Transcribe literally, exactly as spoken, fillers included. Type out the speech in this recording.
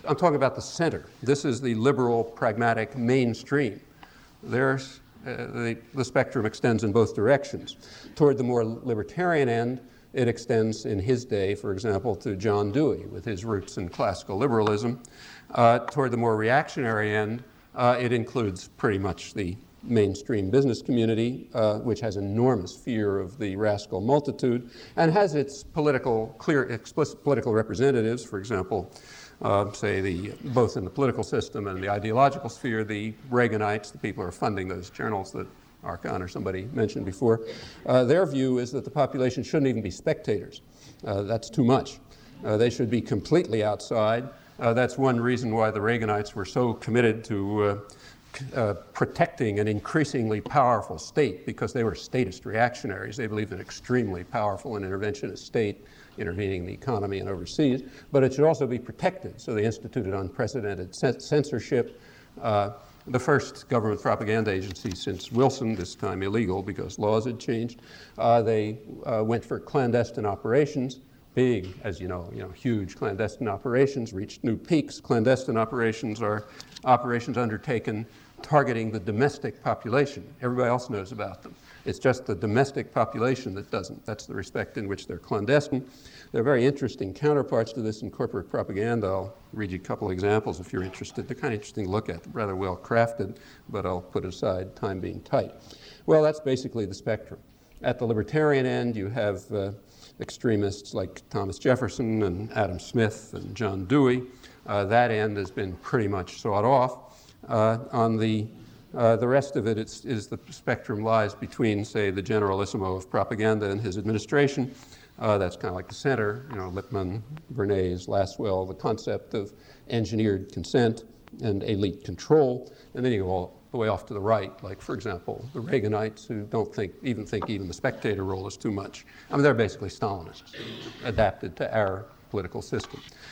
I'm talking about the center. This is the liberal, pragmatic mainstream. There's, uh, the, the spectrum extends in both directions. Toward the more libertarian end, it extends in his day, for example, to John Dewey with his roots in classical liberalism. Uh, toward the more reactionary end, uh, it includes pretty much the mainstream business community, uh, which has enormous fear of the rascal multitude and has its political, clear, explicit political representatives, for example, uh, say the, both in the political system and the ideological sphere, the Reaganites, the people who are funding those journals that Archon or somebody mentioned before. Uh, their view is that the population shouldn't even be spectators. Uh, that's too much. Uh, they should be completely outside. Uh, that's one reason why the Reaganites were so committed to uh, Uh, protecting an increasingly powerful state, because they were statist reactionaries. They believed in an extremely powerful and interventionist state intervening in the economy and overseas, but it should also be protected. So they instituted unprecedented censorship. Uh, the first government propaganda agency since Wilson, this time illegal because laws had changed. Uh, they uh, went for clandestine operations. Big, as you know, you know, huge clandestine operations reached new peaks. Clandestine operations are operations undertaken targeting the domestic population. Everybody else knows about them. It's just the domestic population that doesn't. That's the respect in which they're clandestine. There are very interesting counterparts to this in corporate propaganda. I'll read you a couple examples if you're interested. They're kind of interesting to look at, rather well crafted, but I'll put aside, time being tight. Well, that's basically the spectrum. At the libertarian end, you have uh, extremists like Thomas Jefferson and Adam Smith and John Dewey. Uh, that end has been pretty much sawed off. Uh, on the uh, the rest of it it's, is the spectrum lies between, say, the generalissimo of propaganda and his administration. Uh, that's kind of like the center, you know, Lippmann, Bernays, Lasswell, the concept of engineered consent and elite control. And then you go all the way off to the right, like, for example, the Reaganites, who don't think, even think even the spectator role is too much. I mean, they're basically Stalinists, adapted to our political system.